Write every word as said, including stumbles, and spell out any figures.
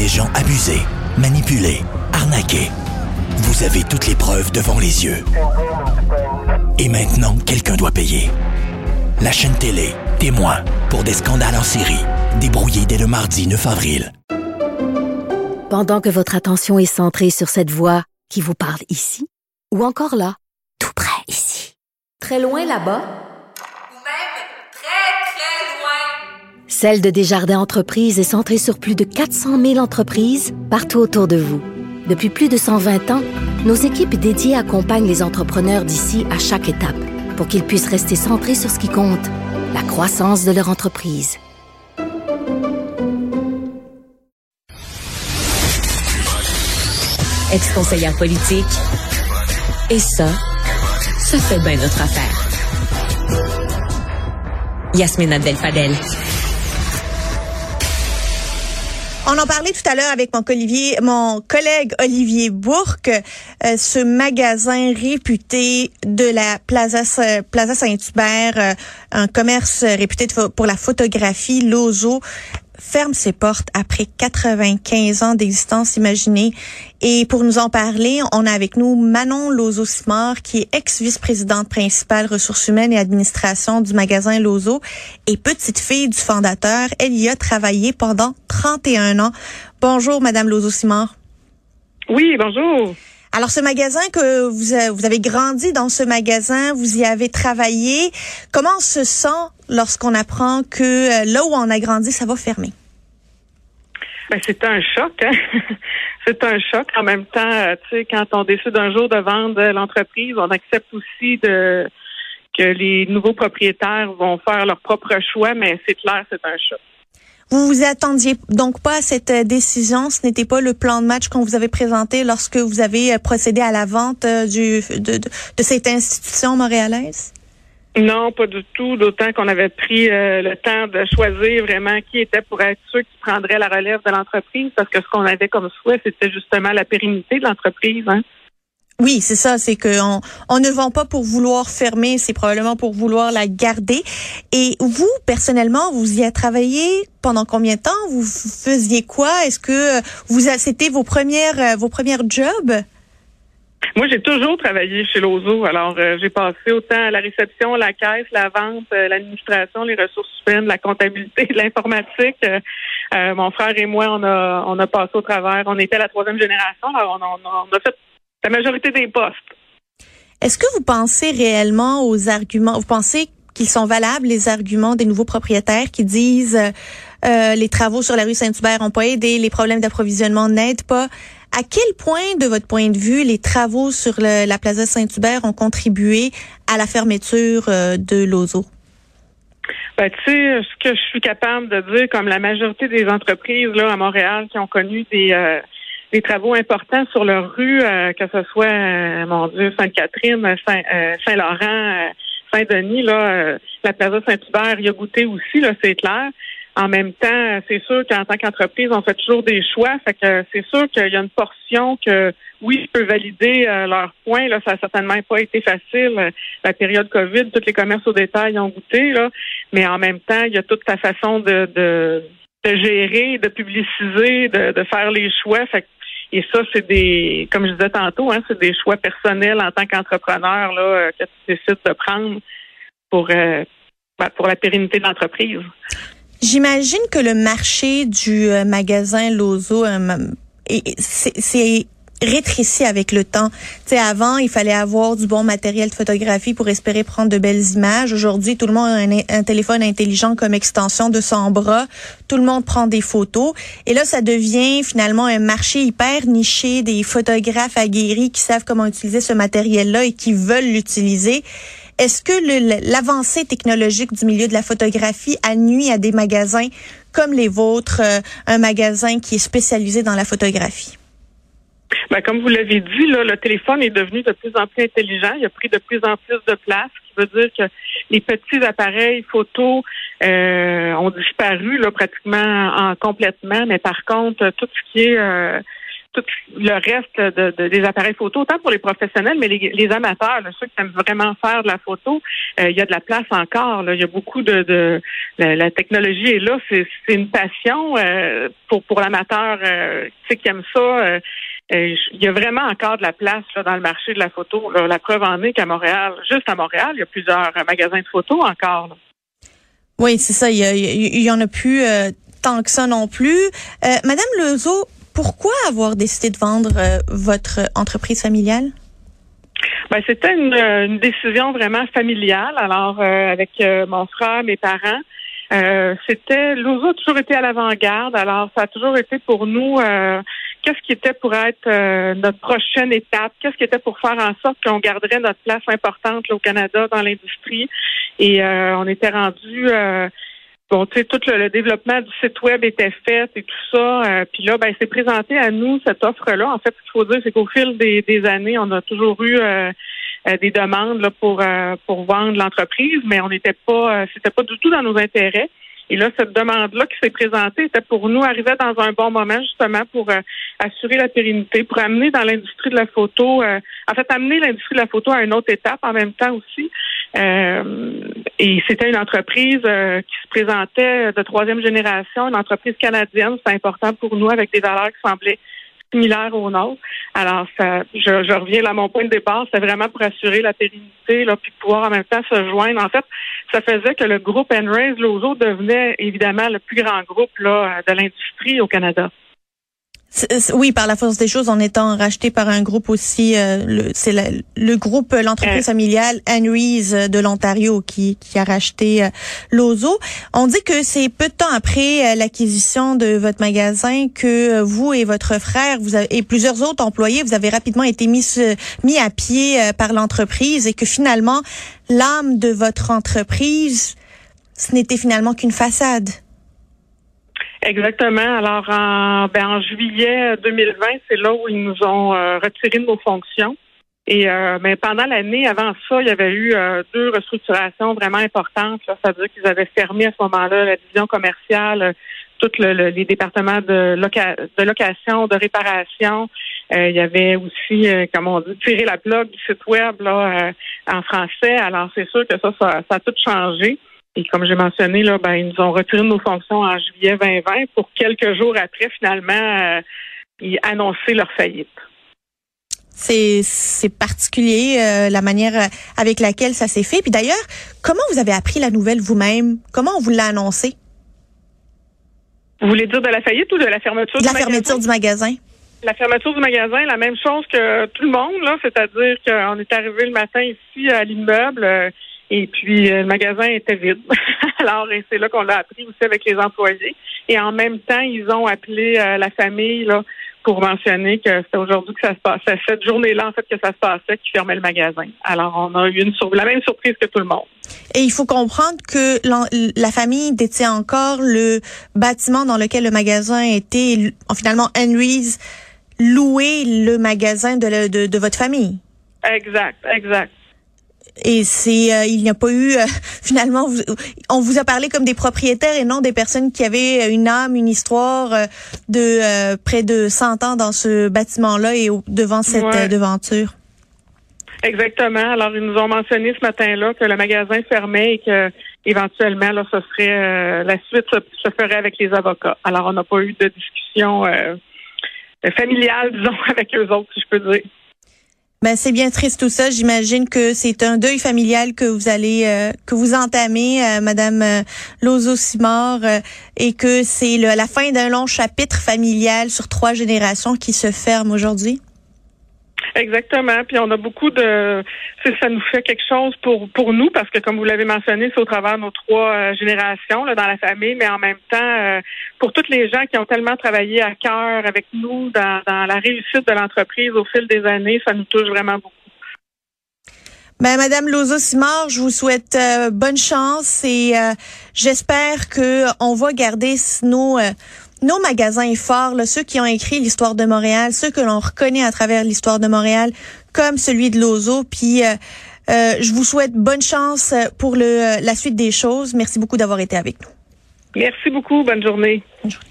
des gens abusés, manipulés, arnaqués. Vous avez toutes les preuves devant les yeux. Et maintenant, quelqu'un doit payer. La chaîne télé, témoin, pour des scandales en série, débrouillés dès le mardi neuf avril. Pendant que votre attention est centrée sur cette voix qui vous parle ici, ou encore là, tout près ici, très loin là-bas, ou même très, très loin, Celle de Desjardins Entreprises est centrée sur plus de quatre cent mille entreprises partout autour de vous. Depuis plus de cent vingt ans, nos équipes dédiées accompagnent les entrepreneurs d'ici à chaque étape pour qu'ils puissent rester centrés sur ce qui compte, la croissance de leur entreprise. Ex-conseillère politique. Et ça, ça fait bien notre affaire. Yasmine Abdel-Fadel. On en parlait tout à l'heure avec mon, Olivier, mon collègue Olivier Bourque, euh, ce magasin réputé de la Plaza, Plaza Saint-Hubert, euh, un commerce réputé de, pour la photographie, Lozo, ferme ses portes après quatre-vingt-quinze ans d'existence, imaginez. Et pour nous en parler, on a avec nous Manon Lozo-Simard, qui est ex-vice-présidente principale ressources humaines et administration du magasin Lozo et petite fille du fondateur. Elle y a travaillé pendant trente et un ans. Bonjour, Madame Lozo-Simard. Oui, bonjour. Alors, ce magasin que vous, a, vous avez grandi dans ce magasin, vous y avez travaillé. Comment on se sent lorsqu'on apprend que euh, là où on a grandi, ça va fermer? Ben, c'est un choc, hein? C'est un choc. En même temps, euh, tu sais, quand on décide un jour de vendre l'entreprise, on accepte aussi de que les nouveaux propriétaires vont faire leur propre choix, mais c'est clair, c'est un choc. Vous vous attendiez donc pas à cette décision? Ce n'était pas le plan de match qu'on vous avait présenté lorsque vous avez procédé à la vente du, de, de, de cette institution montréalaise? Non, pas du tout, d'autant qu'on avait pris euh, le temps de choisir vraiment qui était pour être ceux qui prendraient la relève de l'entreprise, parce que ce qu'on avait comme souhait, c'était justement la pérennité de l'entreprise, hein. Oui, c'est ça, c'est qu'on on ne vend pas pour vouloir fermer, c'est probablement pour vouloir la garder. Et vous, personnellement, vous y avez travaillé pendant combien de temps? Vous faisiez quoi? Est-ce que vous c'était vos premières vos premières jobs? Moi, j'ai toujours travaillé chez Lozo. Alors, euh, j'ai passé autant à la réception, la caisse, la vente, euh, l'administration, les ressources humaines, la comptabilité, l'informatique. Euh, euh, mon frère et moi, on a on a passé au travers. On était la troisième génération. Alors, on, on, on a fait la majorité des postes. Est-ce que vous pensez réellement aux arguments, vous pensez qu'ils sont valables, les arguments des nouveaux propriétaires qui disent euh, les travaux sur la rue Saint-Hubert n'ont pas aidé, les problèmes d'approvisionnement n'aident pas? À quel point, de votre point de vue, les travaux sur le, la Plaza Saint-Hubert ont contribué à la fermeture euh, de Lozo? Ben, tu sais, ce que je suis capable de dire, comme la majorité des entreprises là à Montréal qui ont connu des... Euh, des travaux importants sur leur rue, euh, que ce soit, euh, mon Dieu, Sainte-Catherine, Saint, euh, Saint-Laurent, euh, Saint-Denis, là, euh, la Plaza Saint-Hubert y a goûté aussi, là, c'est clair. En même temps, c'est sûr qu'en tant qu'entreprise, on fait toujours des choix. Fait que c'est sûr qu'il y a une portion que, oui, je peux valider euh, leur point. Là, ça n'a certainement pas été facile. La période COVID, tous les commerces au détail ont goûté, là. Mais en même temps, il y a toute ta façon de, de, de gérer, de publiciser, de, de faire les choix. Fait que Et ça, c'est des, comme je disais tantôt, hein, c'est des choix personnels en tant qu'entrepreneur là que tu décides de prendre pour euh, ben, pour la pérennité de l'entreprise. J'imagine que le marché du euh, magasin Lozo, euh, c'est, c'est rétréci avec le temps. Tu sais, avant, il fallait avoir du bon matériel de photographie pour espérer prendre de belles images. Aujourd'hui, tout le monde a un, un téléphone intelligent comme extension de son bras. Tout le monde prend des photos. Et là, ça devient finalement un marché hyper niché, des photographes aguerris qui savent comment utiliser ce matériel-là et qui veulent l'utiliser. Est-ce que le, l'avancée technologique du milieu de la photographie a nuit à des magasins comme les vôtres, euh, un magasin qui est spécialisé dans la photographie? Ben, comme vous l'avez dit, là, le téléphone est devenu de plus en plus intelligent. Il a pris de plus en plus de place, ce qui veut dire que les petits appareils photos euh, ont disparu là, pratiquement en, complètement. Mais par contre, tout ce qui est euh, tout le reste de, de, des appareils photo, autant pour les professionnels, mais les, les amateurs, là, ceux qui aiment vraiment faire de la photo, euh, il y a de la place encore. Là. Il y a beaucoup de... de la, la technologie est là. C'est, c'est une passion euh, pour, pour l'amateur euh, tu sais, qui aime ça. Euh, euh, il y a vraiment encore de la place là, dans le marché de la photo. Là. La preuve en est qu'à Montréal, juste à Montréal, il y a plusieurs magasins de photos encore. Là. Oui, c'est ça. Il y, a, il y en a plus euh, tant que ça non plus. Euh, Madame Loiseau, pourquoi avoir décidé de vendre euh, votre entreprise familiale? Ben, c'était une, une décision vraiment familiale. Alors, euh, avec euh, mon frère, mes parents, euh, c'était Loiseau a toujours été à l'avant-garde. Alors, ça a toujours été pour nous euh, qu'est-ce qui était pour être euh, notre prochaine étape, qu'est-ce qui était pour faire en sorte qu'on garderait notre place importante là, au Canada dans l'industrie. Et euh, on était rendu euh, Bon, tu sais, tout le, le développement du site web était fait et tout ça. Euh, puis là, ben, c'est présenté à nous cette offre-là. En fait, ce qu'il faut dire, c'est qu'au fil des, des années, on a toujours eu euh, euh, des demandes là, pour euh, pour vendre l'entreprise, mais on n'était pas, euh, c'était pas du tout dans nos intérêts. Et là, cette demande-là qui s'est présentée était pour nous arriver dans un bon moment justement pour euh, assurer la pérennité, pour amener dans l'industrie de la photo, euh, en fait, amener l'industrie de la photo à une autre étape en même temps aussi. Euh, et c'était une entreprise euh, qui se présentait de troisième génération, une entreprise canadienne. C'est important pour nous avec des valeurs qui semblaient similaires aux nôtres. Alors, ça, je, je reviens à mon point de départ, c'est vraiment pour assurer la pérennité, là, puis pouvoir en même temps se joindre. En fait, ça faisait que le groupe Henrys Loiseau devenait évidemment le plus grand groupe là, de l'industrie au Canada. Oui, par la force des choses, en étant racheté par un groupe aussi, euh, le, c'est la, le groupe, l'entreprise euh. familiale Henrys de l'Ontario qui, qui a racheté euh, Loiseau. On dit que c'est peu de temps après euh, l'acquisition de votre magasin que euh, vous et votre frère, vous avez, et plusieurs autres employés, vous avez rapidement été mis mis à pied euh, par l'entreprise et que finalement l'âme de votre entreprise, ce n'était finalement qu'une façade. Exactement. Alors, en, ben, en juillet deux mille vingt, c'est là où ils nous ont euh, retiré de nos fonctions. Et euh, mais pendant l'année, avant ça, il y avait eu euh, deux restructurations vraiment importantes. Là. Ça veut dire qu'ils avaient fermé à ce moment-là la division commerciale, tous le, le, les départements de, loca- de location, de réparation. Euh, il y avait aussi, euh, comme on dit, tiré la plug du site web là euh, en français. Alors, c'est sûr que ça, ça, ça a tout changé. Et comme j'ai mentionné, là, ben, ils nous ont retiré de nos fonctions en juillet vingt vingt pour quelques jours après, finalement, euh, annoncer leur faillite. C'est, c'est particulier, euh, la manière avec laquelle ça s'est fait. Puis d'ailleurs, comment vous avez appris la nouvelle vous-même? Comment on vous l'a annoncé? Vous voulez dire de la faillite ou de la fermeture de du magasin? La fermeture du magasin. La fermeture du magasin, la même chose que tout le monde, là, c'est-à-dire qu'on est arrivé le matin ici à l'immeuble, euh, et puis, le magasin était vide. Alors, et c'est là qu'on l'a appris aussi avec les employés. Et en même temps, ils ont appelé euh, la famille là pour mentionner que c'était aujourd'hui que ça se passait. Cette journée-là, en fait, que ça se passait, qu'ils fermaient le magasin. Alors, on a eu une sur- la même surprise que tout le monde. Et il faut comprendre que la famille détient encore le bâtiment dans lequel le magasin était, finalement, Henrys loué le magasin de, le, de, de votre famille. Exact, exact. Et c'est, euh, il n'y a pas eu, euh, finalement, vous, on vous a parlé comme des propriétaires et non des personnes qui avaient une âme, une histoire euh, de euh, près de cent ans dans ce bâtiment-là et au, devant cette ouais. euh, devanture. Exactement. Alors, ils nous ont mentionné ce matin-là que le magasin fermait et que éventuellement, là, ce serait euh, la suite se, se ferait avec les avocats. Alors, on n'a pas eu de discussion euh, familiale, disons, avec eux autres, si je peux dire. Ben c'est bien triste tout ça. J'imagine que c'est un deuil familial que vous allez euh, que vous entamez, euh, Madame euh, Loiseau-Simard, euh, et que c'est le, la fin d'un long chapitre familial sur trois générations qui se ferme aujourd'hui. Exactement. Puis on a beaucoup de, ça nous fait quelque chose pour pour nous parce que comme vous l'avez mentionné, c'est au travers de nos trois euh, générations là dans la famille, mais en même temps euh, pour toutes les gens qui ont tellement travaillé à cœur avec nous dans, dans la réussite de l'entreprise au fil des années, ça nous touche vraiment beaucoup. Ben, Madame Loiseau-Simard, je vous souhaite euh, bonne chance et euh, j'espère que on va garder nos euh, Nos magasins forts, là, ceux qui ont écrit l'histoire de Montréal, ceux que l'on reconnaît à travers l'histoire de Montréal, comme celui de Loiseau. Puis, euh, euh, je vous souhaite bonne chance pour le, la suite des choses. Merci beaucoup d'avoir été avec nous. Merci beaucoup. Bonne journée. Bonne journée.